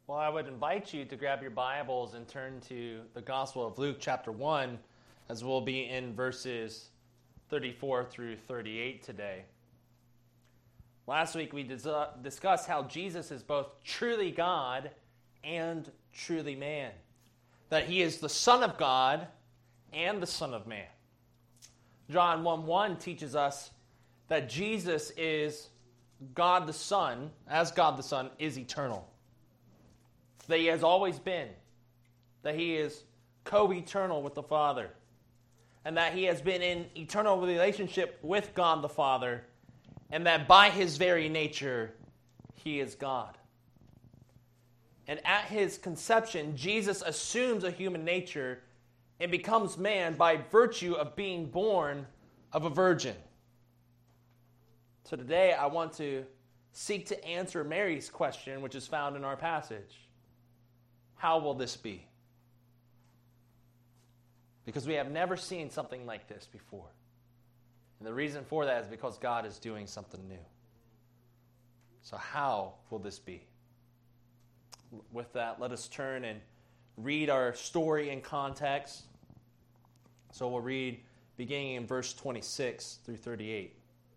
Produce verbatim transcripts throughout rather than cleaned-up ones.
Well, I would invite you to grab your Bibles and turn to the Gospel of Luke chapter one, as we'll be in verses thirty-four through thirty-eight today. Last week we dis- discussed how Jesus is both truly God and truly man. That he is the Son of God and the Son of man. John one one teaches us that Jesus is God the Son, as God the Son, is eternal. That he has always been. That he is co-eternal with the Father. And that he has been in eternal relationship with God the Father. And that by his very nature, he is God. And at his conception, Jesus assumes a human nature and becomes man by virtue of being born of a virgin. So today I want to seek to answer Mary's question, which is found in our passage. How will this be? Because we have never seen something like this before. And the reason for that is because God is doing something new. So how will this be? With that, let us turn and read our story in context. So we'll read beginning in verse twenty-six through thirty-eight.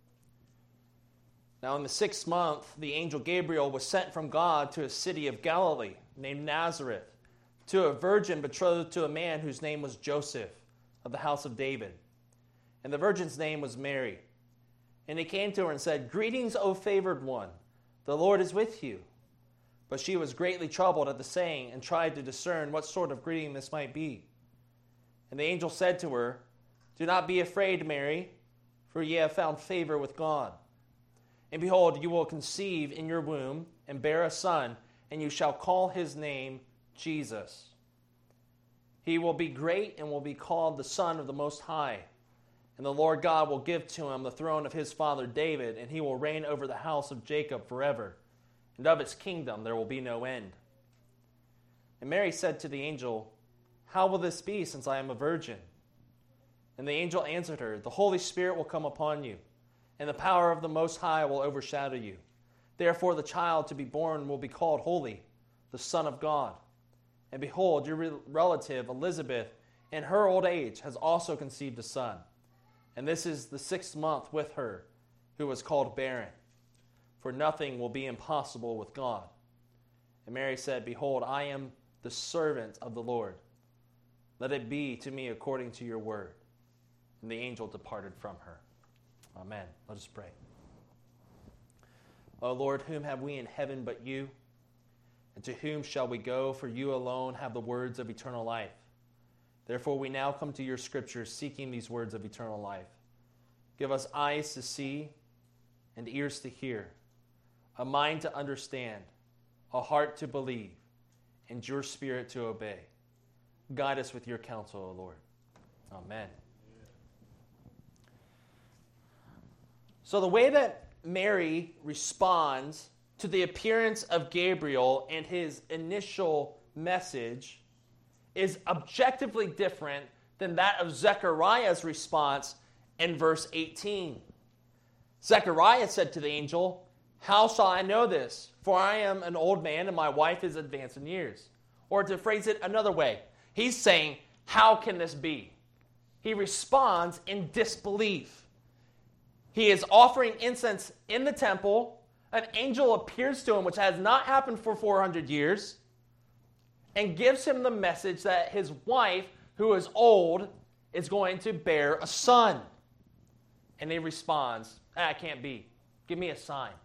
Now in the sixth month, the angel Gabriel was sent from God to a city of Galilee named Nazareth, to a virgin betrothed to a man whose name was Joseph, of the house of David. And the virgin's name was Mary. And he came to her and said, "Greetings, O favored one, the Lord is with you." But she was greatly troubled at the saying and tried to discern what sort of greeting this might be. And the angel said to her, "Do not be afraid, Mary, for ye have found favor with God. And behold, you will conceive in your womb and bear a son, and you shall call his name Jesus. He will be great and will be called the Son of the Most High. And the Lord God will give to him the throne of his father David, and he will reign over the house of Jacob forever. And of its kingdom there will be no end." And Mary said to the angel, "How will this be, since I am a virgin?" And the angel answered her, "The Holy Spirit will come upon you, and the power of the Most High will overshadow you. Therefore the child to be born will be called Holy, the Son of God. And behold, your re- relative Elizabeth, in her old age, has also conceived a son. And this is the sixth month with her, who was called barren. For nothing will be impossible with God." And Mary said, "Behold, I am the servant of the Lord. Let it be to me according to your word." And the angel departed from her. Amen. Let us pray. O Lord, whom have we in heaven but you? And to whom shall we go? For you alone have the words of eternal life. Therefore we now come to your scriptures, seeking these words of eternal life. Give us eyes to see and ears to hear, a mind to understand, a heart to believe, and your spirit to obey. Guide us with your counsel, O Lord. Amen. So the way that Mary responds to the appearance of Gabriel and his initial message is objectively different than that of Zechariah's response in verse eighteen. Zechariah said to the angel, "How shall I know this? For I am an old man and my wife is advanced in years." Or to phrase it another way, he's saying, "How can this be?" He responds in disbelief. He is offering incense in the temple. An angel appears to him, which has not happened for four hundred years, and gives him the message that his wife, who is old, is going to bear a son. And he responds, "Ah, it can't be. Give me a sign."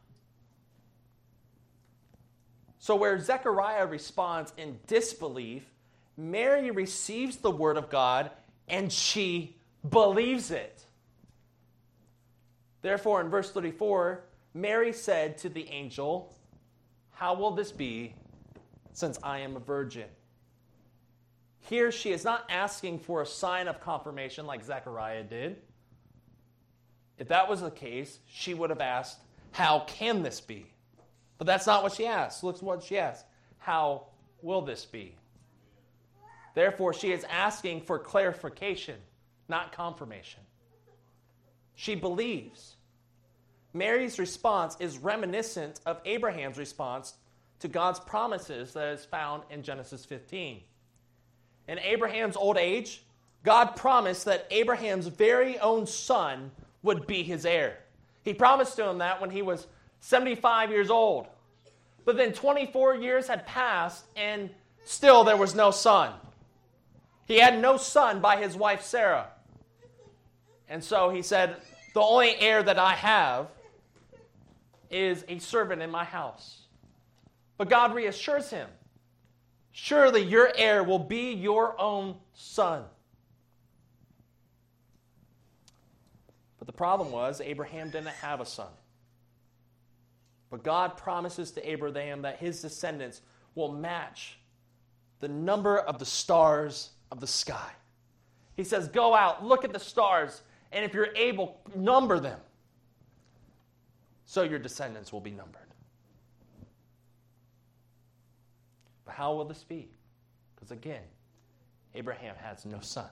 So where Zechariah responds in disbelief, Mary receives the word of God and she believes it. Therefore, in verse thirty-four, Mary said to the angel, "How will this be, since I am a virgin?" Here she is not asking for a sign of confirmation like Zechariah did. If that was the case, she would have asked, "How can this be?" But that's not what she asked. Look what she asked. "How will this be?" Therefore, she is asking for clarification, not confirmation. She believes. Mary's response is reminiscent of Abraham's response to God's promises that is found in Genesis fifteen. In Abraham's old age, God promised that Abraham's very own son would be his heir. He promised to him that when he was seventy-five years old. But then twenty-four years had passed, and still there was no son. He had no son by his wife Sarah. And so he said, the only heir that I have is a servant in my house. But God reassures him, surely your heir will be your own son. But the problem was, Abraham didn't have a son. But God promises to Abraham that his descendants will match the number of the stars of the sky. He says, go out, look at the stars, and if you're able, number them, so your descendants will be numbered. But how will this be? Because again, Abraham has no son.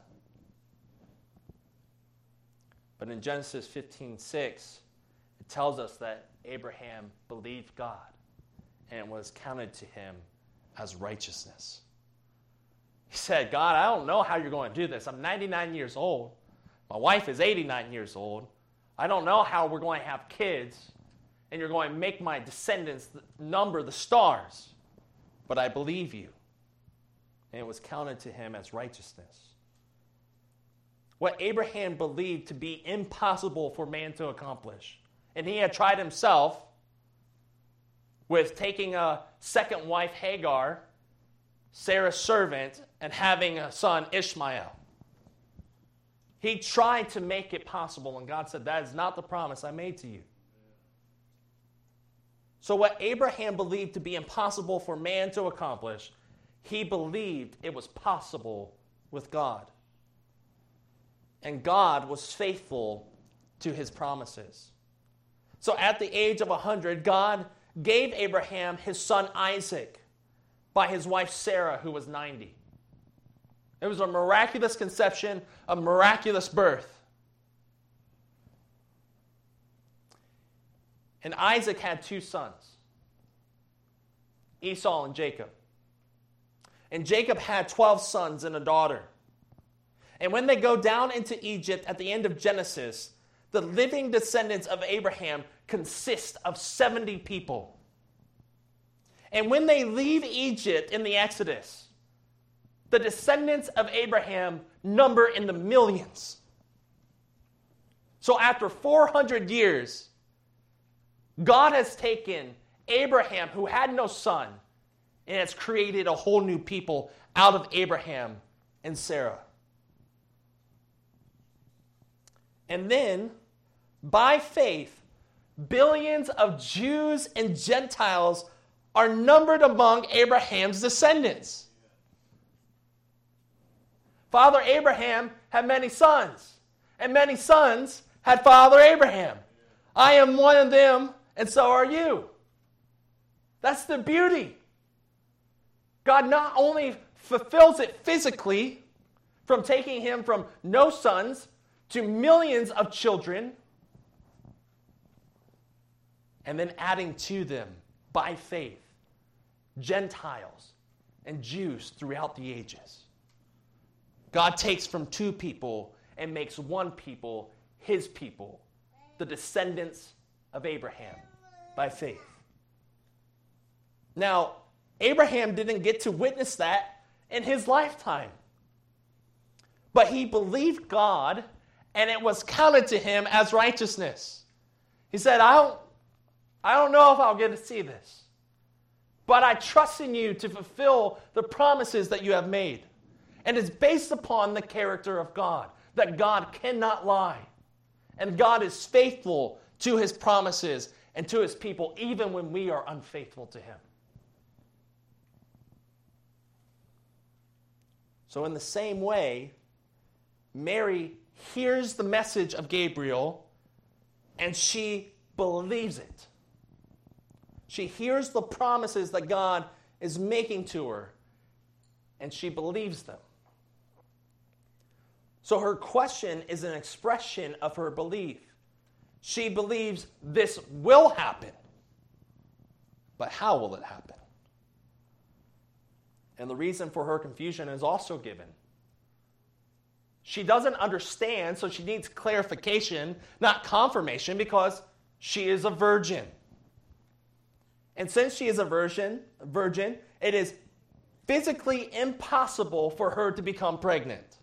But in Genesis fifteen six, it tells us that Abraham believed God, and it was counted to him as righteousness. He said, God, I don't know how you're going to do this. I'm ninety-nine years old. My wife is eighty-nine years old. I don't know how we're going to have kids, and you're going to make my descendants number the stars. But I believe you. And it was counted to him as righteousness. What Abraham believed to be impossible for man to accomplish, and he had tried himself with taking a second wife, Hagar, Sarah's servant, and having a son, Ishmael. He tried to make it possible, and God said, that is not the promise I made to you. So what Abraham believed to be impossible for man to accomplish, he believed it was possible with God. And God was faithful to his promises. So at the age of one hundred, God gave Abraham his son Isaac by his wife Sarah, who was ninety. It was a miraculous conception, a miraculous birth. And Isaac had two sons, Esau and Jacob. And Jacob had twelve sons and a daughter. And when they go down into Egypt at the end of Genesis, the living descendants of Abraham consist of seventy people. And when they leave Egypt in the Exodus, the descendants of Abraham number in the millions. So after four hundred years, God has taken Abraham, who had no son, and has created a whole new people out of Abraham and Sarah. And then, by faith, billions of Jews and Gentiles are numbered among Abraham's descendants. Father Abraham had many sons, and many sons had Father Abraham. I am one of them, and so are you. That's the beauty. God not only fulfills it physically, from taking him from no sons to millions of children, and then adding to them, by faith, Gentiles and Jews throughout the ages. God takes from two people and makes one people his people, the descendants of Abraham, by faith. Now, Abraham didn't get to witness that in his lifetime. But he believed God, and it was counted to him as righteousness. He said, I don't, I don't know if I'll get to see this, but I trust in you to fulfill the promises that you have made. And it's based upon the character of God, that God cannot lie. And God is faithful to his promises and to his people, even when we are unfaithful to him. So in the same way, Mary hears the message of Gabriel, and she believes it. She hears the promises that God is making to her, and she believes them. So her question is an expression of her belief. She believes this will happen. But how will it happen? And the reason for her confusion is also given. She doesn't understand, so she needs clarification, not confirmation, because she is a virgin. And since she is a virgin, a virgin, it is physically impossible for her to become pregnant.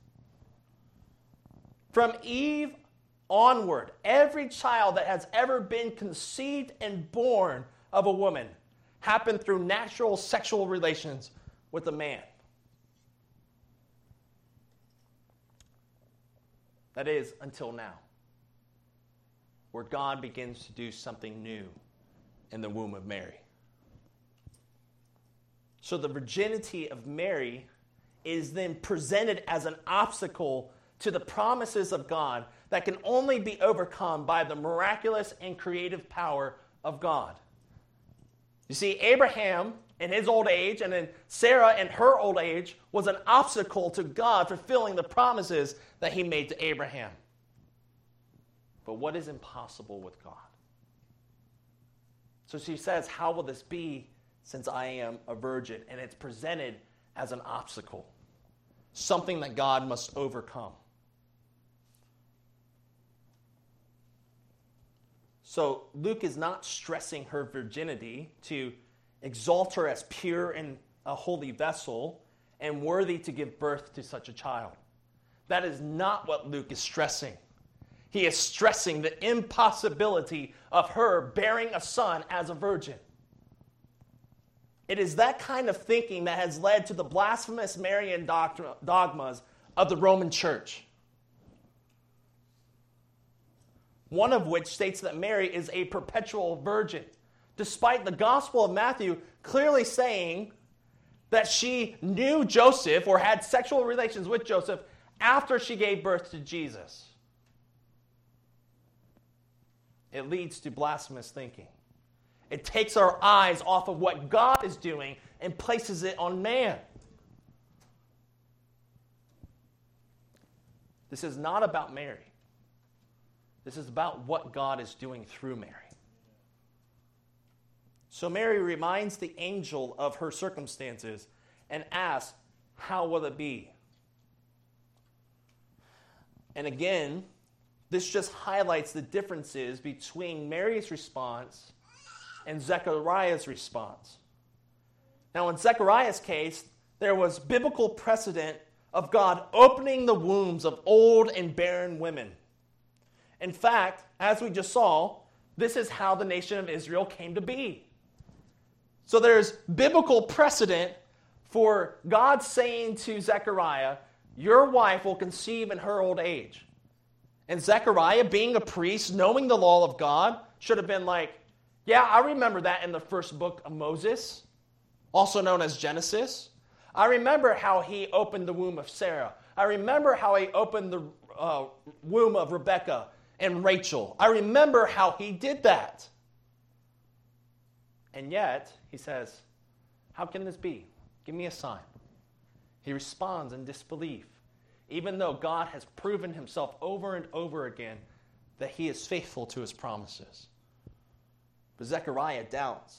From Eve onward, every child that has ever been conceived and born of a woman happened through natural sexual relations with a man. That is, until now, where God begins to do something new in the womb of Mary. So the virginity of Mary is then presented as an obstacle to the promises of God that can only be overcome by the miraculous and creative power of God. You see, Abraham in his old age and then Sarah in her old age was an obstacle to God fulfilling the promises that he made to Abraham. But what is impossible with God? So she says, how will this be since I am a virgin? And it's presented as an obstacle, something that God must overcome. So Luke is not stressing her virginity to exalt her as pure and a holy vessel and worthy to give birth to such a child. That is not what Luke is stressing. He is stressing the impossibility of her bearing a son as a virgin. It is that kind of thinking that has led to the blasphemous Marian dogmas of the Roman Church. One of which states that Mary is a perpetual virgin, despite the Gospel of Matthew clearly saying that she knew Joseph or had sexual relations with Joseph after she gave birth to Jesus. It leads to blasphemous thinking. It takes our eyes off of what God is doing and places it on man. This is not about Mary. This is about what God is doing through Mary. So Mary reminds the angel of her circumstances and asks, how will it be? And again, this just highlights the differences between Mary's response and Zechariah's response. Now, in Zechariah's case, there was biblical precedent of God opening the wombs of old and barren women. In fact, as we just saw, this is how the nation of Israel came to be. So there's biblical precedent for God saying to Zechariah, your wife will conceive in her old age. And Zechariah, being a priest, knowing the law of God, should have been like, yeah, I remember that in the first book of Moses, also known as Genesis. I remember how he opened the womb of Sarah. I remember how he opened the uh, womb of Rebekah and Rachel. I remember how he did that. And yet, he says, how can this be? Give me a sign. He responds in disbelief, even though God has proven himself over and over again that he is faithful to his promises. But Zechariah doubts.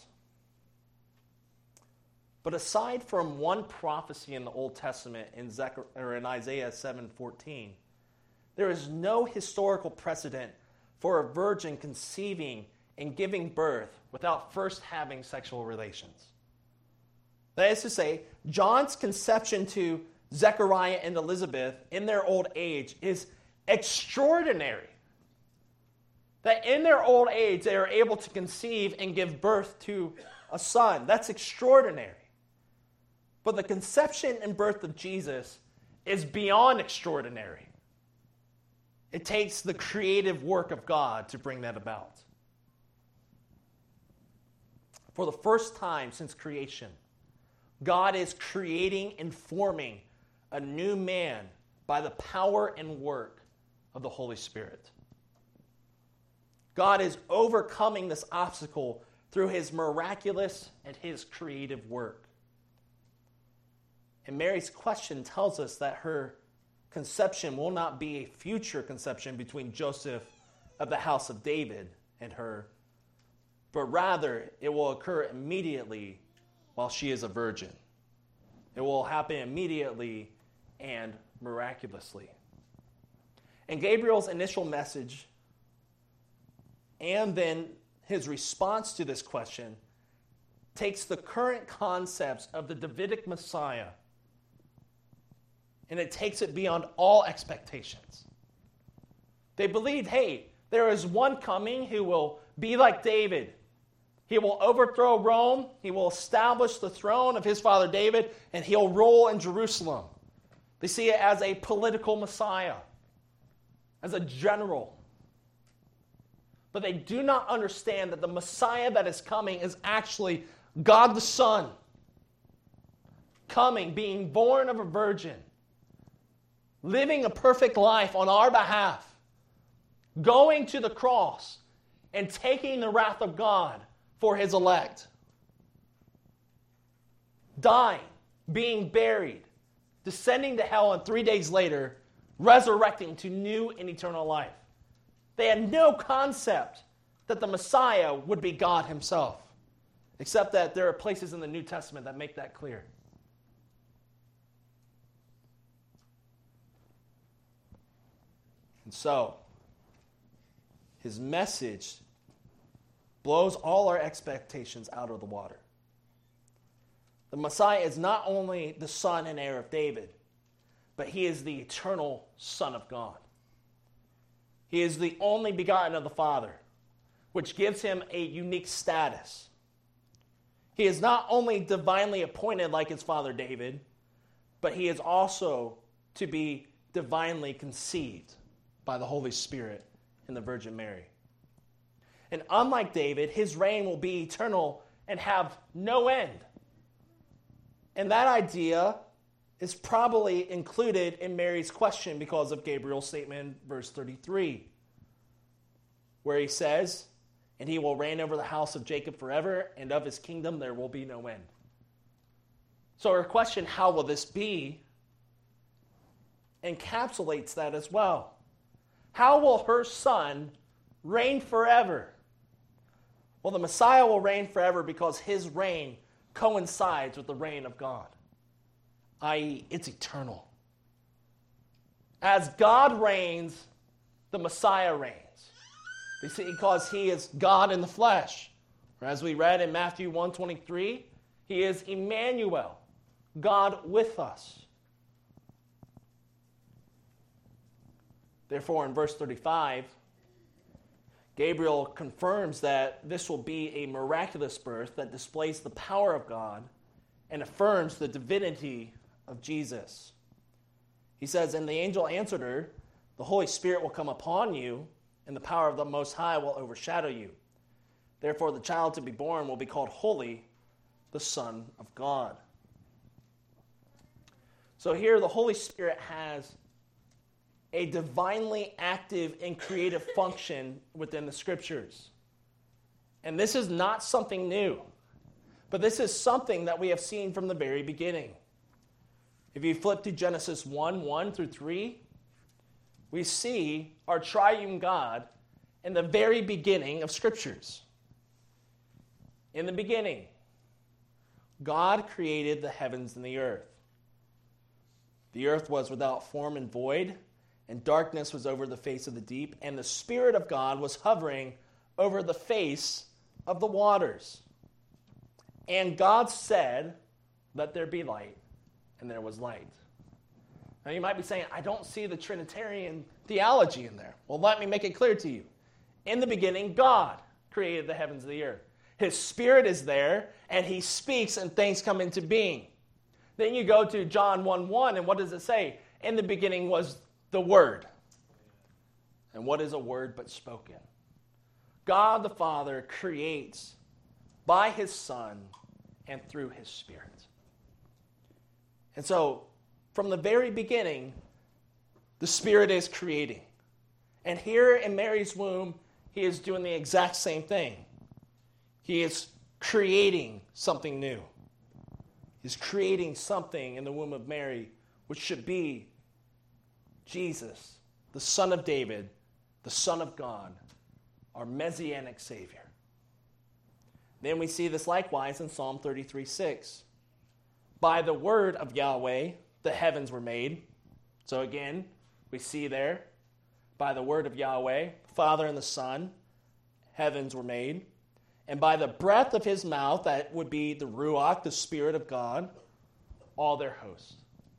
But aside from one prophecy in the Old Testament in, Zechar- or in Isaiah seven fourteen, there is no historical precedent for a virgin conceiving and giving birth without first having sexual relations. That is to say, John's conception to Zechariah and Elizabeth in their old age is extraordinary. That in their old age they are able to conceive and give birth to a son. That's extraordinary. But the conception and birth of Jesus is beyond extraordinary. It takes the creative work of God to bring that about. For the first time since creation, God is creating and forming a new man by the power and work of the Holy Spirit. God is overcoming this obstacle through his miraculous and his creative work. And Mary's question tells us that her conception will not be a future conception between Joseph of the house of David and her, but rather it will occur immediately while she is a virgin. It will happen immediately and miraculously. And Gabriel's initial message and then his response to this question takes the current concepts of the Davidic Messiah and it takes it beyond all expectations. They believed, hey, there is one coming who will be like David. He will overthrow Rome, he will establish the throne of his father David, and he'll rule in Jerusalem. They see it as a political Messiah, as a general. But they do not understand that the Messiah that is coming is actually God the Son, coming, being born of a virgin, living a perfect life on our behalf, going to the cross and taking the wrath of God for his elect, dying, being buried, descending to hell, and three days later, resurrecting to new and eternal life. They had no concept that the Messiah would be God himself, except that there are places in the New Testament that make that clear. And so, his message blows all our expectations out of the water. The Messiah is not only the son and heir of David, but he is the eternal Son of God. He is the only begotten of the Father, which gives him a unique status. He is not only divinely appointed like his father David, but he is also to be divinely conceived by the Holy Spirit in the Virgin Mary. And unlike David, his reign will be eternal and have no end. And that idea is probably included in Mary's question because of Gabriel's statement in verse thirty-three, where he says, and he will reign over the house of Jacob forever, and of his kingdom there will be no end. So her question, how will this be, encapsulates that as well. How will her son reign forever? Well, the Messiah will reign forever because his reign coincides with the reign of God, that is, it's eternal. As God reigns, the Messiah reigns. You see, because he is God in the flesh. Or as we read in Matthew one twenty-three, he is Emmanuel, God with us. Therefore, in verse thirty-five, Gabriel confirms that this will be a miraculous birth that displays the power of God and affirms the divinity of Jesus. He says, and the angel answered her, the Holy Spirit will come upon you, and the power of the Most High will overshadow you. Therefore, the child to be born will be called Holy, the Son of God. So here, the Holy Spirit has a divinely active and creative function within the Scriptures. And this is not something new, but this is something that we have seen from the very beginning. If you flip to Genesis one, one through three, we see our triune God in the very beginning of Scriptures. In the beginning, God created the heavens and the earth. The earth was without form and void, and darkness was over the face of the deep, and the Spirit of God was hovering over the face of the waters. And God said, let there be light, and there was light. Now you might be saying, I don't see the Trinitarian theology in there. Well, let me make it clear to you. In the beginning, God created the heavens and the earth. His Spirit is there, and he speaks, and things come into being. Then you go to John one one, and what does it say? In the beginning was the Word. And what is a word but spoken? God the Father creates by his Son and through his Spirit. And so, from the very beginning, the Spirit is creating. And here in Mary's womb, he is doing the exact same thing. He is creating something new. He's creating something in the womb of Mary, which should be Jesus, the Son of David, the Son of God, our Messianic Savior. Then we see this likewise in Psalm thirty-three six. by the word of Yahweh, the heavens were made. So again, we see there, by the word of Yahweh, Father and the Son, heavens were made. And by the breath of his mouth, that would be the Ruach, the Spirit of God, all their hosts.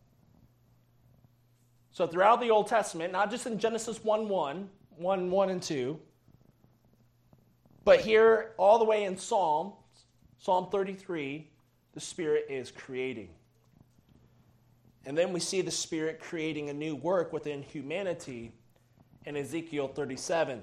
So throughout the Old Testament, not just in Genesis one one, one, one and two, but here all the way in Psalm, Psalm thirty-three, the Spirit is creating. And then we see the Spirit creating a new work within humanity in Ezekiel thirty-seven.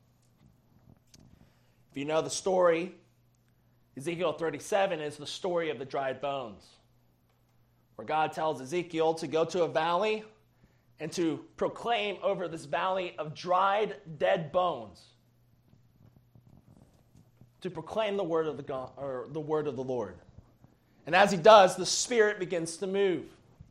If you know the story, Ezekiel thirty-seven is the story of the dried bones, where God tells Ezekiel to go to a valley and to proclaim over this valley of dried, dead bones, to proclaim the word of the God, or the word of the Lord. And as he does, the Spirit begins to move.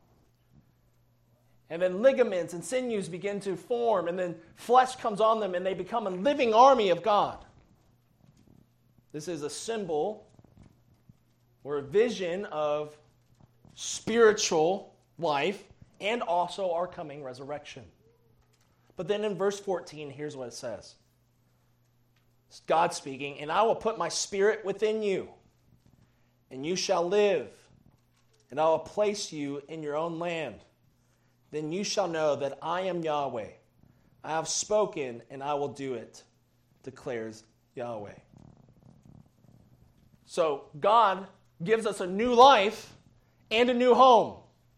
And then ligaments and sinews begin to form, and then flesh comes on them, and they become a living army of God. This is a symbol or a vision of spiritual life and also our coming resurrection. But then in verse fourteen, here's what it says. It's God speaking, and I will put my spirit within you, and you shall live, and I will place you in your own land. Then you shall know that I am Yahweh. I have spoken, and I will do it, declares Yahweh. So God gives us a new life and a new home,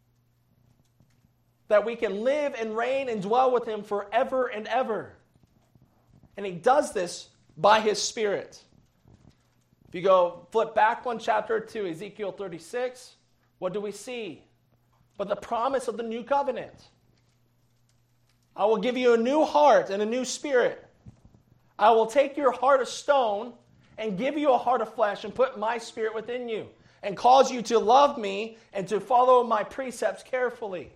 that we can live and reign and dwell with him forever and ever. And he does this by his Spirit. If you go flip back one chapter to Ezekiel thirty-six, what do we see? But the promise of the new covenant. I will give you a new heart and a new spirit. I will take your heart of stone and give you a heart of flesh and put my spirit within you and cause you to love me and to follow my precepts carefully.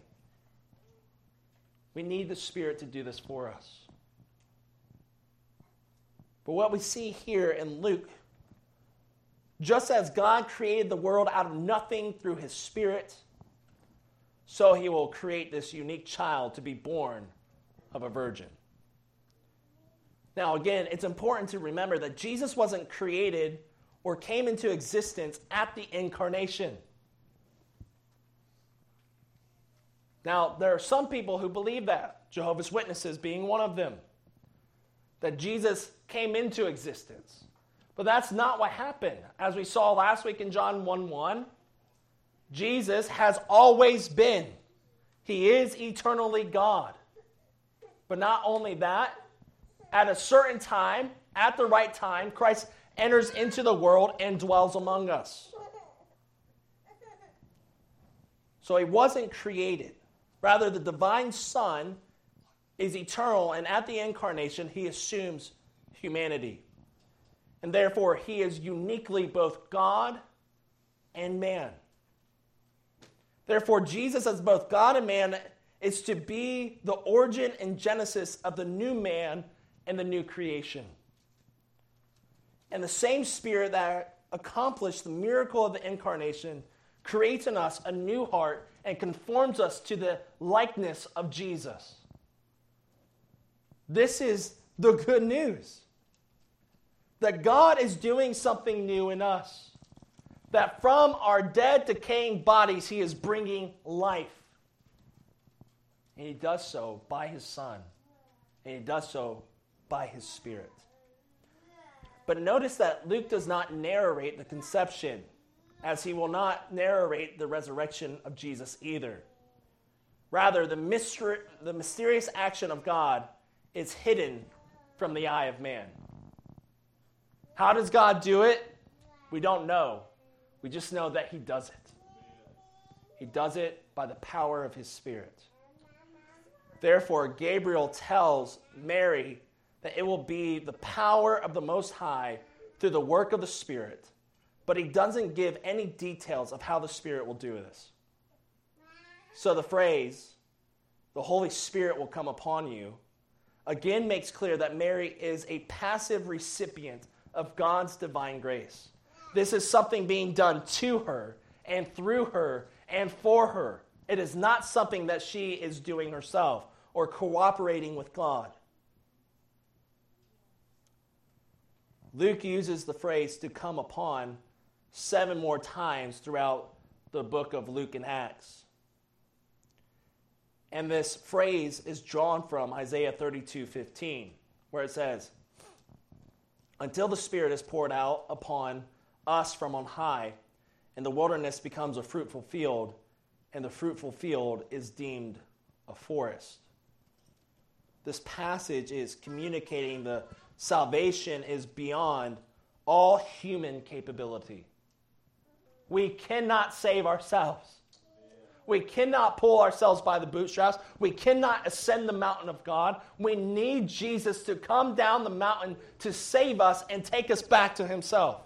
We need the Spirit to do this for us. But what we see here in Luke, just as God created the world out of nothing through his Spirit, so he will create this unique child to be born of a virgin. Now again, it's important to remember that Jesus wasn't created or came into existence at the incarnation. Now, there are some people who believe that, Jehovah's Witnesses being one of them, that Jesus came into existence. But that's not what happened. As we saw last week in John one one, Jesus has always been. He is eternally God. But not only that, at a certain time, at the right time, Christ enters into the world and dwells among us. So he wasn't created. Rather, the divine Son is eternal, and at the incarnation, he assumes humanity. And therefore, he is uniquely both God and man. Therefore, Jesus, as both God and man, is to be the origin and genesis of the new man and the new creation. And the same Spirit that accomplished the miracle of the incarnation creates in us a new heart and conforms us to the likeness of Jesus. This is the good news. That God is doing something new in us. That from our dead, decaying bodies, he is bringing life. And he does so by his Son. And he does so by his Spirit. But notice that Luke does not narrate the conception, as he will not narrate the resurrection of Jesus either. Rather, the, mystery, the mysterious action of God is hidden from the eye of man. How does God do it? We don't know. We just know that he does it. He does it by the power of his Spirit. Therefore, Gabriel tells Mary that it will be the power of the Most High through the work of the Spirit. But he doesn't give any details of how the Spirit will do this. So the phrase, the Holy Spirit will come upon you, again makes clear that Mary is a passive recipient of God's divine grace. This is something being done to her and through her and for her. It is not something that she is doing herself or cooperating with God. Luke uses the phrase to come upon seven more times throughout the book of Luke and Acts. And this phrase is drawn from Isaiah thirty-two fifteen, where it says, "Until the Spirit is poured out upon us from on high, and the wilderness becomes a fruitful field, and the fruitful field is deemed a forest." This passage is communicating the salvation is beyond all human capability. We cannot save ourselves. We cannot pull ourselves by the bootstraps. We cannot ascend the mountain of God. We need Jesus to come down the mountain to save us and take us back to himself.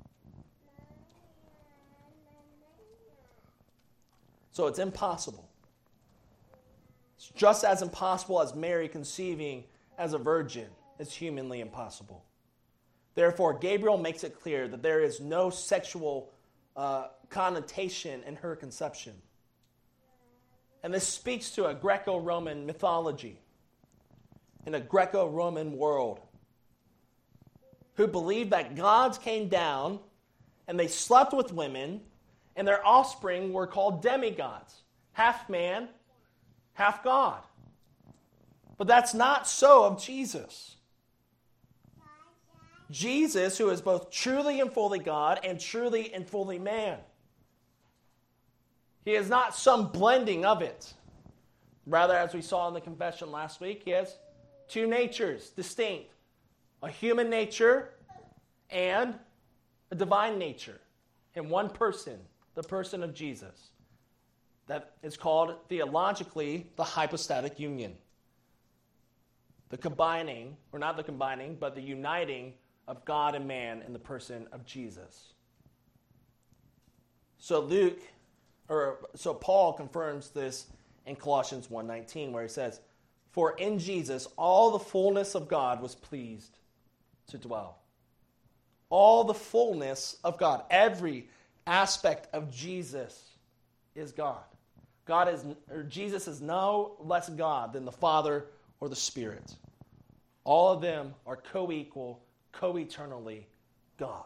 So it's impossible. It's just as impossible as Mary conceiving as a virgin. Is humanly impossible. Therefore, Gabriel makes it clear that there is no sexual uh, connotation in her conception. And this speaks to a Greco-Roman mythology, in a Greco-Roman world, who believed that gods came down and they slept with women, and their offspring were called demigods, half man, half God. But that's not so of Jesus. Jesus, who is both truly and fully God and truly and fully man. He is not some blending of it. Rather, as we saw in the confession last week, he has two natures, distinct. A human nature and a divine nature in one person, the person of Jesus. That is called theologically the hypostatic union. The combining, or not the combining, but the uniting of God and man in the person of Jesus. So Luke, or so Paul confirms this in Colossians one nineteen, where he says, "For in Jesus all the fullness of God was pleased to dwell." All the fullness of God, every aspect of Jesus is God. God is, or Jesus is no less God than the Father or the Spirit. All of them are co-equal, co-eternally God.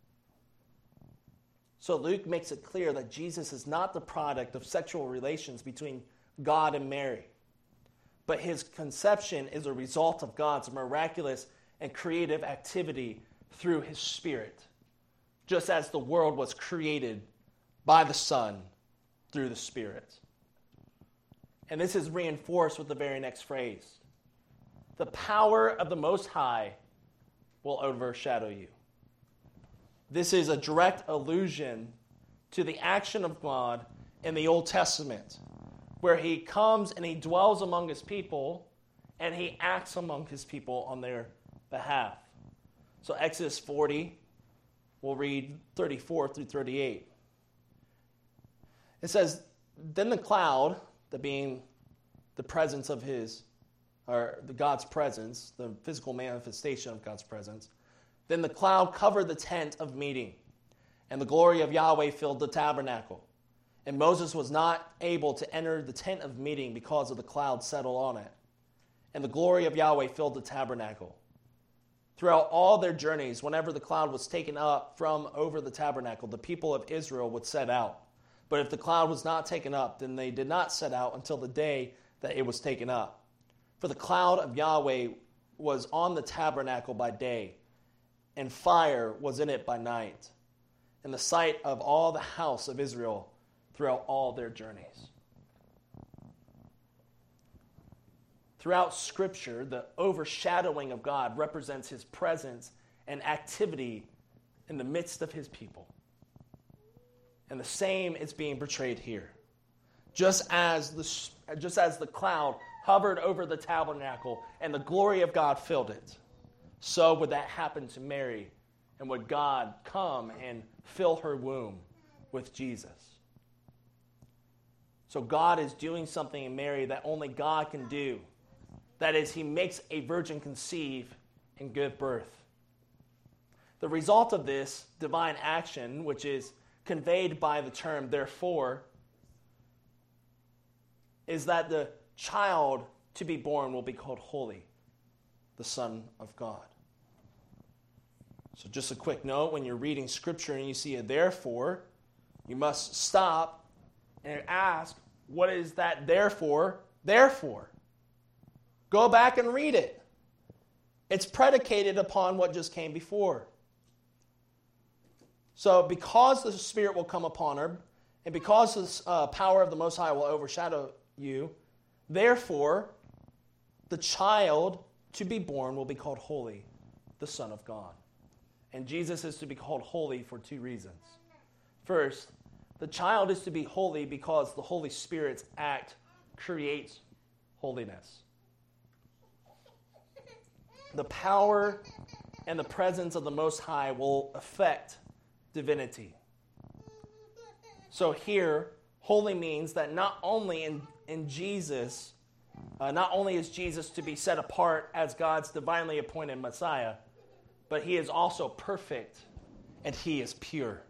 So Luke makes it clear that Jesus is not the product of sexual relations between God and Mary, but his conception is a result of God's miraculous and creative activity through his Spirit, just as the world was created by the Son through the Spirit. And this is reinforced with the very next phrase. The power of the Most High will overshadow you. This is a direct allusion to the action of God in the Old Testament, where he comes and he dwells among his people, and he acts among his people on their behalf. So Exodus forty, we'll read thirty-four through thirty-eight. It says, "Then the cloud," that being the presence of his, or the God's presence, the physical manifestation of God's presence, "Then the cloud covered the tent of meeting, and the glory of Yahweh filled the tabernacle. And Moses was not able to enter the tent of meeting because of the cloud settled on it. And the glory of Yahweh filled the tabernacle. Throughout all their journeys, whenever the cloud was taken up from over the tabernacle, the people of Israel would set out. But if the cloud was not taken up, then they did not set out until the day that it was taken up. For the cloud of Yahweh was on the tabernacle by day, and fire was in it by night, in the sight of all the house of Israel throughout all their journeys." Throughout Scripture, the overshadowing of God represents his presence and activity in the midst of his people. And the same is being portrayed here. Just as the, just as the cloud hovered over the tabernacle and the glory of God filled it, so would that happen to Mary, and would God come and fill her womb with Jesus. So God is doing something in Mary that only God can do. That is, he makes a virgin conceive and give birth. The result of this divine action, which is conveyed by the term therefore is that the child to be born will be called holy, the Son of God. So just a quick note, when you're reading Scripture and you see a therefore, you must stop and ask, what is that therefore there for? Go back and read it. It's predicated upon what just came before. So because the Spirit will come upon her, and because the uh, power of the Most High will overshadow you, therefore, the child to be born will be called holy, the Son of God. And Jesus is to be called holy for two reasons. First, the child is to be holy because the Holy Spirit's act creates holiness. The power and the presence of the Most High will affect divinity. So here, holy means that not only in, in Jesus, uh, not only is Jesus to be set apart as God's divinely appointed Messiah, but he is also perfect and he is pure.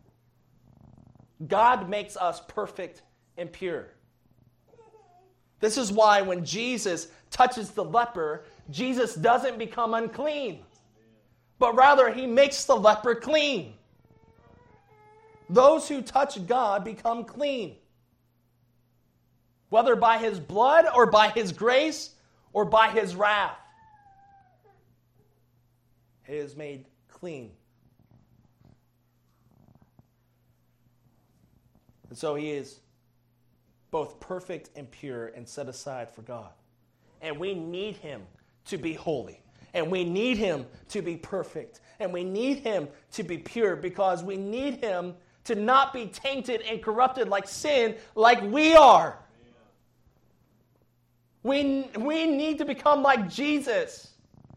God makes us perfect and pure. This is why when Jesus touches the leper, Jesus doesn't become unclean, but rather he makes the leper clean. Those who touch God become clean, whether by his blood or by his grace or by his wrath. He is made clean. And so he is both perfect and pure and set aside for God. And we need him to be holy. And we need him to be perfect. And we need him to be pure because we need him to not be tainted and corrupted like sin, like we are. We, we need to become like Jesus.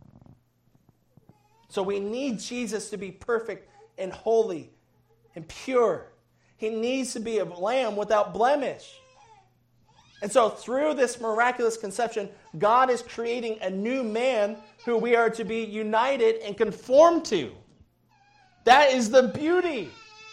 So we need Jesus to be perfect and holy and pure. He needs to be a lamb without blemish. And so through this miraculous conception, God is creating a new man who we are to be united and conformed to. That is the beauty.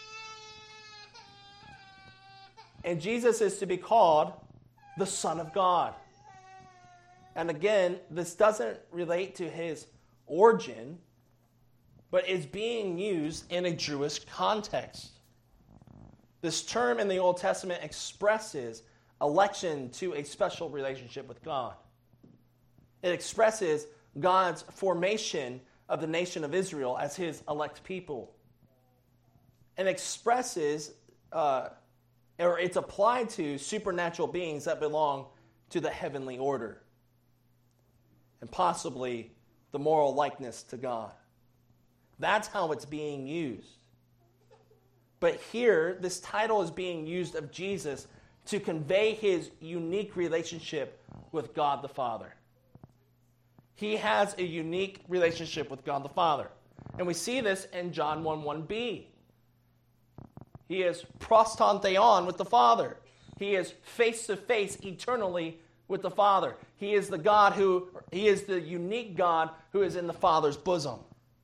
And Jesus is to be called the Son of God. And again, this doesn't relate to his origin, but is being used in a Jewish context. This term in the Old Testament expresses election to a special relationship with God. It expresses God's formation of the nation of Israel as his elect people. And expresses, uh, or it's applied to supernatural beings that belong to the heavenly order. And possibly the moral likeness to God. That's how it's being used. But here, this title is being used of Jesus to convey his unique relationship with God the Father. He has a unique relationship with God the Father. And we see this in John one one b. He is prostantheon with the Father. He is face-to-face eternally with the Father. He is the God who, he is the unique God who is in the Father's bosom.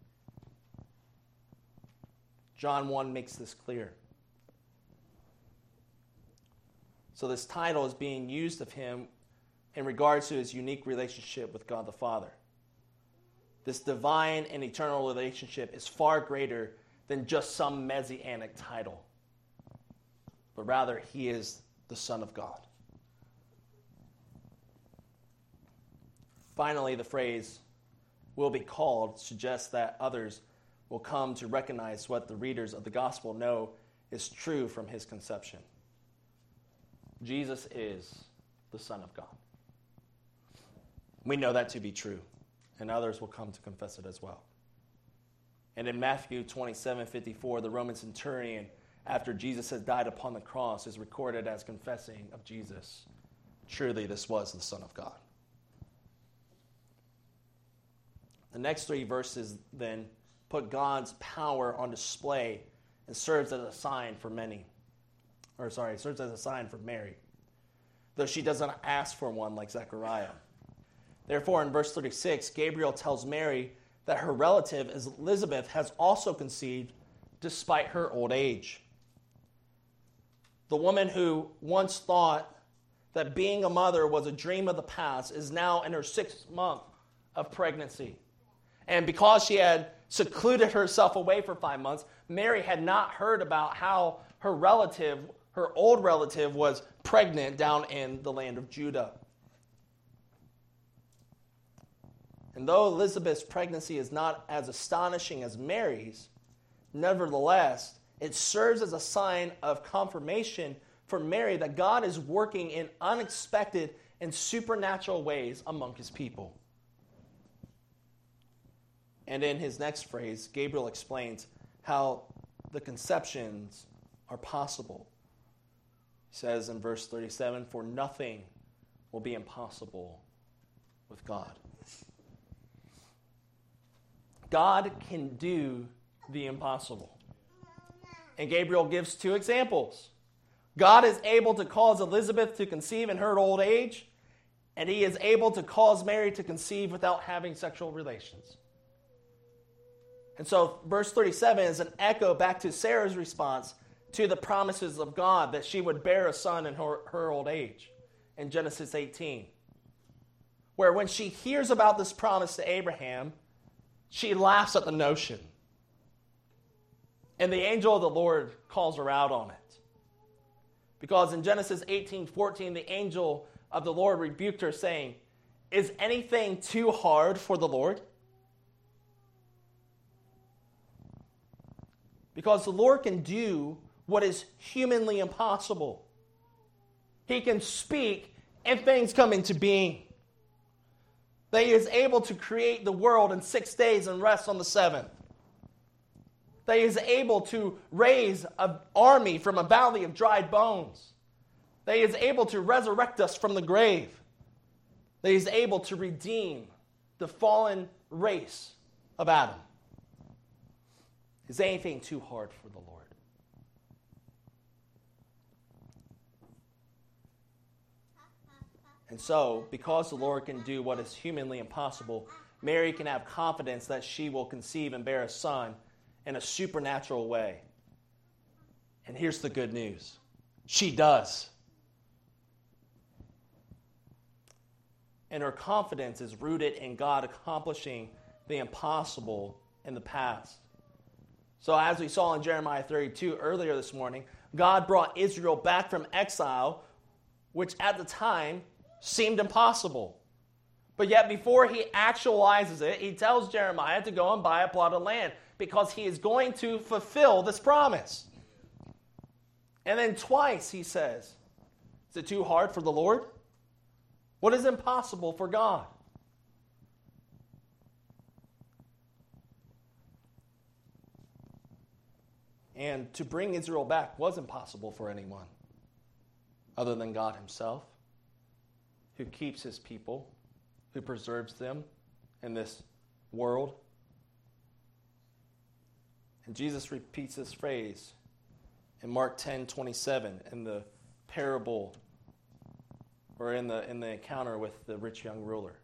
John one makes this clear. So this title is being used of him in regards to his unique relationship with God the Father. This divine and eternal relationship is far greater than just some messianic title, but rather he is the Son of God. Finally, the phrase will be called suggests that others will come to recognize what the readers of the gospel know is true from his conception. Jesus is the Son of God. We know that to be true, and others will come to confess it as well. And in Matthew twenty-seven fifty-four, the Roman centurion, after Jesus had died upon the cross, is recorded as confessing of Jesus. Truly, this was the Son of God. The next three verses then put God's power on display and serves as a sign for many. Or sorry, serves as a sign for Mary, though she doesn't ask for one like Zechariah. Therefore, in verse thirty-six, Gabriel tells Mary that her relative Elizabeth has also conceived despite her old age. The woman who once thought that being a mother was a dream of the past is now in her sixth month of pregnancy. And because she had secluded herself away for five months, Mary had not heard about how her relative, her old relative, was pregnant down in the land of Judah. And though Elizabeth's pregnancy is not as astonishing as Mary's, nevertheless, it serves as a sign of confirmation for Mary that God is working in unexpected and supernatural ways among his people. And in his next phrase, Gabriel explains how the conceptions are possible. He says in verse thirty-seven, "For nothing will be impossible with God." God can do the impossible. And Gabriel gives two examples. God is able to cause Elizabeth to conceive in her old age, and he is able to cause Mary to conceive without having sexual relations. And so verse thirty-seven is an echo back to Sarah's response to the promises of God that she would bear a son in her, her old age in Genesis eighteen, where when she hears about this promise to Abraham, she laughs at the notion. And the angel of the Lord calls her out on it. Because in Genesis eighteen fourteen, the angel of the Lord rebuked her, saying, "Is anything too hard for the Lord?" Because the Lord can do what is humanly impossible. He can speak and things come into being. That he is able to create the world in six days and rest on the seventh. That he is able to raise an army from a valley of dried bones. That he is able to resurrect us from the grave. That he is able to redeem the fallen race of Adam. Is anything too hard for the Lord? And so, because the Lord can do what is humanly impossible, Mary can have confidence that she will conceive and bear a son in a supernatural way. And here's the good news. She does. And her confidence is rooted in God accomplishing the impossible in the past. So as we saw in Jeremiah thirty-two earlier this morning, God brought Israel back from exile, which at the time seemed impossible. But yet before he actualizes it, he tells Jeremiah to go and buy a plot of land because he is going to fulfill this promise. And then twice he says, is it too hard for the Lord? What is impossible for God? And to bring Israel back was impossible for anyone other than God himself, who keeps his people, who preserves them in this world. And Jesus repeats this phrase in Mark ten twenty-seven in the parable or in the in the encounter with the rich young ruler.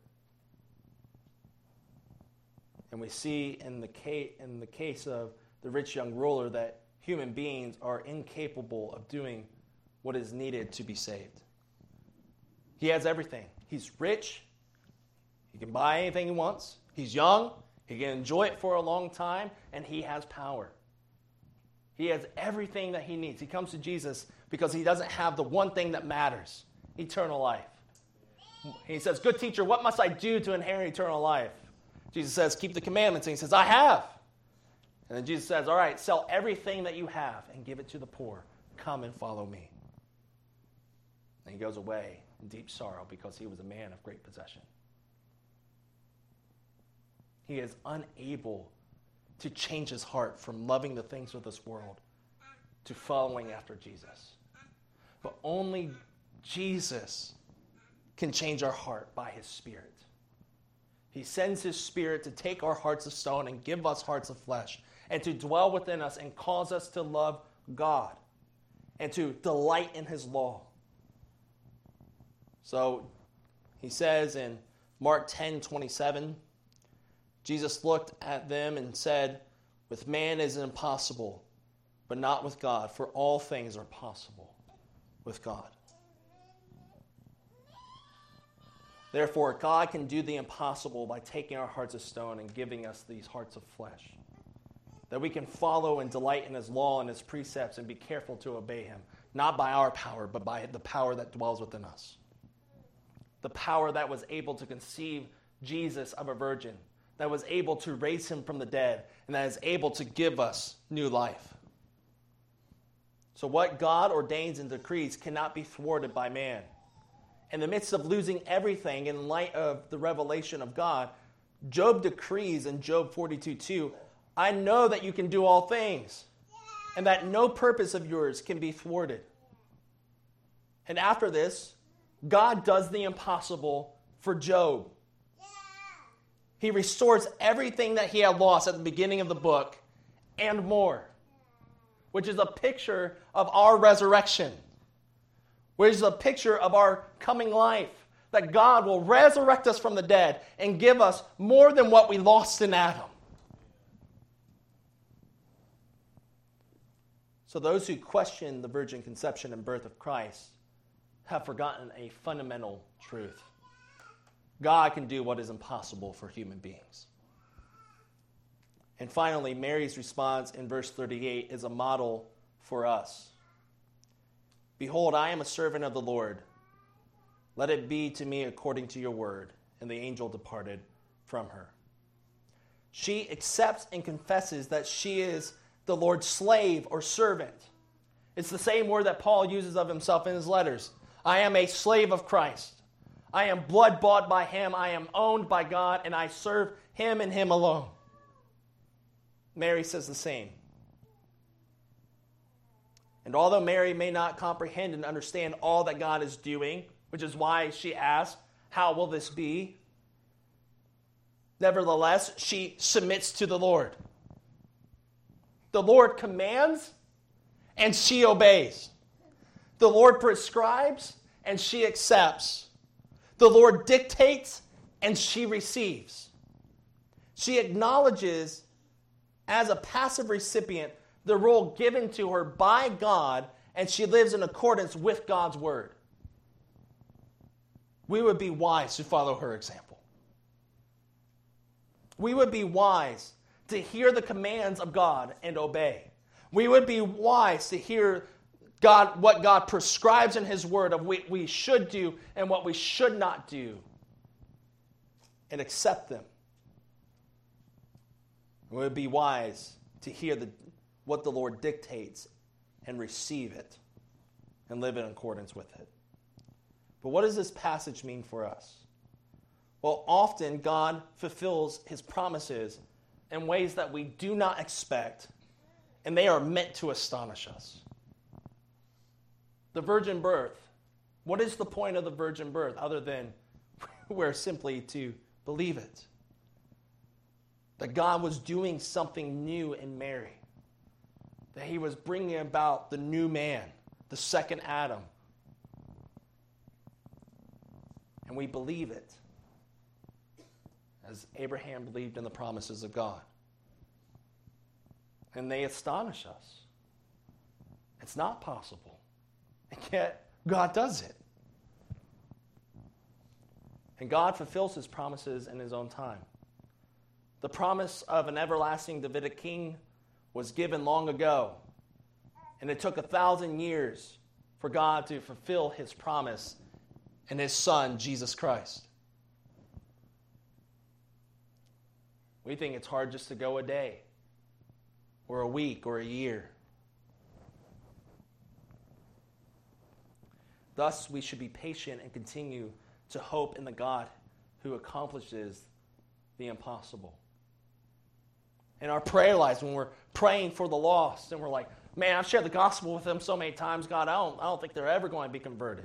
And we see in the case, in the case of the rich young ruler that human beings are incapable of doing what is needed to be saved. He has everything. He's rich. He can buy anything he wants. He's young. He can enjoy it for a long time. And he has power. He has everything that he needs. He comes to Jesus because he doesn't have the one thing that matters, eternal life. He says, "Good teacher, what must I do to inherit eternal life?" Jesus says, "Keep the commandments." And he says, "I have." And then Jesus says, "All right, sell everything that you have and give it to the poor. Come and follow me." And he goes away in deep sorrow because he was a man of great possession. He is unable to change his heart from loving the things of this world to following after Jesus. But only Jesus can change our heart by his Spirit. He sends his Spirit to take our hearts of stone and give us hearts of flesh, and to dwell within us and cause us to love God and to delight in his law. So he says in Mark ten twenty-seven, Jesus looked at them and said, "With man it is impossible, but not with God, for all things are possible." with God. Therefore, God can do the impossible by taking our hearts of stone and giving us these hearts of flesh, that we can follow and delight in his law and his precepts and be careful to obey him, not by our power, but by the power that dwells within us. The power that was able to conceive Jesus of a virgin, that was able to raise him from the dead, and that is able to give us new life. So what God ordains and decrees cannot be thwarted by man. In the midst of losing everything in light of the revelation of God, Job decrees in Job forty-two two, I know that you can do all things, and that no purpose of yours can be thwarted. And after this, God does the impossible for Job. He restores everything that he had lost at the beginning of the book and more, which is a picture of our resurrection, which is a picture of our coming life, that God will resurrect us from the dead and give us more than what we lost in Adam. So those who question the virgin conception and birth of Christ have forgotten a fundamental truth. God can do what is impossible for human beings. And finally, Mary's response in verse thirty-eight is a model for us. Behold, I am a servant of the Lord. Let it be to me according to your word. And the angel departed from her. She accepts and confesses that she is the Lord's slave or servant. It's the same word that Paul uses of himself in his letters. I am a slave of Christ. I am blood bought by him. I am owned by God, and I serve him and him alone. Mary says the same. And although Mary may not comprehend and understand all that God is doing, which is why she asks, how will this be? Nevertheless, she submits to the Lord. The Lord commands, and she obeys. The Lord prescribes, and she accepts. The Lord dictates, and she receives. She acknowledges, as a passive recipient, the role given to her by God, and she lives in accordance with God's word. We would be wise to follow her example. We would be wise to hear the commands of God and obey. We would be wise to hear God, what God prescribes in his word of what we should do and what we should not do, and accept them. We would be wise to hear the, what the Lord dictates and receive it and live in accordance with it. But what does this passage mean for us? Well, often God fulfills his promises in ways that we do not expect, and they are meant to astonish us. The virgin birth. What is the point of the virgin birth other than we're simply to believe it? That God was doing something new in Mary. That he was bringing about the new man, the second Adam. And we believe it, as Abraham believed in the promises of God. And they astonish us. It's not possible. And yet, God does it. And God fulfills his promises in his own time. The promise of an everlasting Davidic king was given long ago. And it took a thousand years for God to fulfill his promise in his son, Jesus Christ. We think it's hard just to go a day, or a week, or a year. Thus, we should be patient and continue to hope in the God who accomplishes the impossible. In our prayer lives, when we're praying for the lost, and we're like, man, I've shared the gospel with them so many times, God, I don't, I don't think they're ever going to be converted.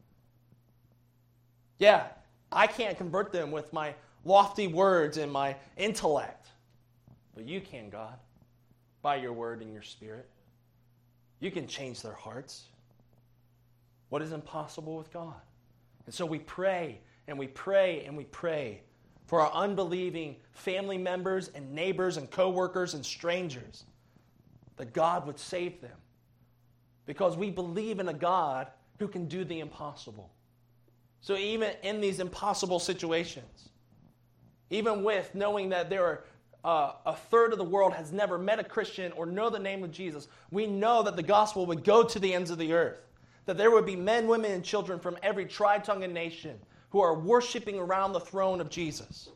Yeah, I can't convert them with my lofty words and my intellect. But you can, God, by your word and your spirit. You can change their hearts. What is impossible with God? And so we pray and we pray and we pray for our unbelieving family members and neighbors and coworkers and strangers, that God would save them. Because we believe in a God who can do the impossible. So even in these impossible situations, even with knowing that there are uh, a third of the world has never met a Christian or know the name of Jesus, we know that the gospel would go to the ends of the earth, that there would be men, women, and children from every tribe, tongue, and nation who are worshiping around the throne of Jesus.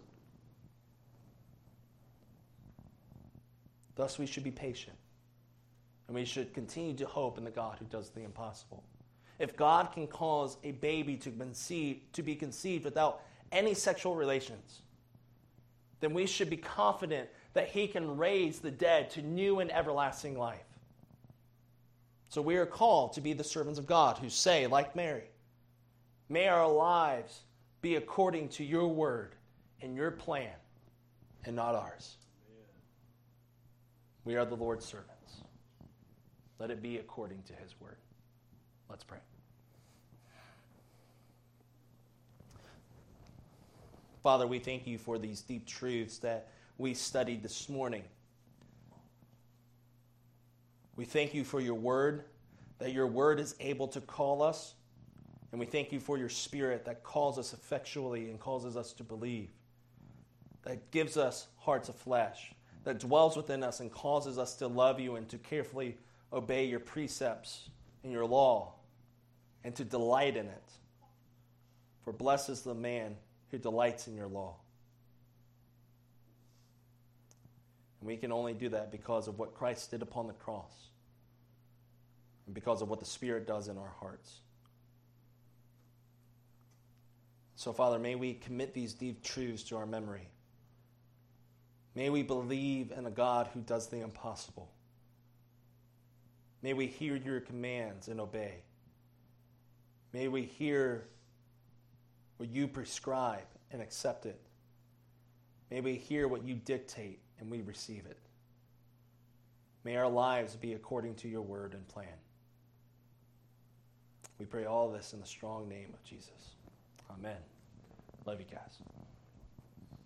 Thus, we should be patient, and we should continue to hope in the God who does the impossible. If God can cause a baby to conceive, to be conceived without any sexual relations, then we should be confident that he can raise the dead to new and everlasting life. So we are called to be the servants of God who say, like Mary, may our lives be according to your word and your plan and not ours. We are the Lord's servants. Let it be according to his word. Let's pray. Father, we thank you for these deep truths that we studied this morning. We thank you for your word, that your word is able to call us. And we thank you for your Spirit that calls us effectually and causes us to believe, that gives us hearts of flesh, that dwells within us and causes us to love you and to carefully obey your precepts and your law and to delight in it. For blessed is the man who delights in your law. And we can only do that because of what Christ did upon the cross and because of what the Spirit does in our hearts. So, Father, may we commit these deep truths to our memory. May we believe in a God who does the impossible. May we hear your commands and obey. May we hear what you prescribe and accept it. May we hear what you dictate and we receive it. May our lives be according to your word and plan. We pray all this in the strong name of Jesus. Amen. Love you guys.